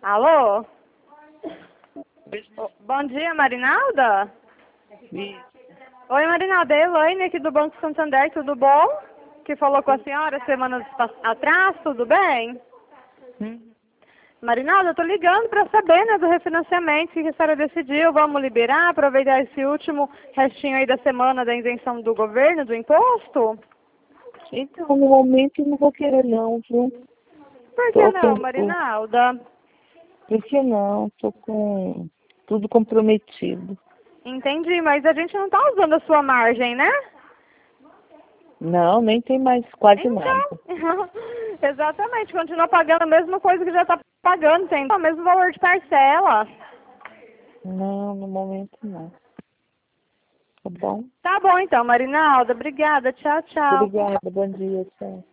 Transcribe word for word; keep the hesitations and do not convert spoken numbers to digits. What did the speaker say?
Alô? Bom dia, Marinalda? Isso. Oi, Marinalda, é Elaine aqui do Banco Santander, tudo bom? Que falou com a senhora semanas atrás, tudo bem? Hum. Marinalda, eu tô ligando para saber, né, do refinanciamento, que a senhora decidiu, vamos liberar, aproveitar esse último restinho aí da semana da isenção do governo, do imposto? Então, no momento eu não vou querer não, viu? Por que Tô não, com, Marinalda? por que não? Tô com tudo comprometido. Entendi, mas a gente não tá usando a sua margem, né? Não, nem tem mais quase Então, nada. exatamente, continua pagando a mesma coisa que já está pagando, tem o mesmo valor de parcela. Não, no momento não. Tá bom? Tá bom então, Marinalda, obrigada, tchau, tchau. Obrigada, bom dia, tchau.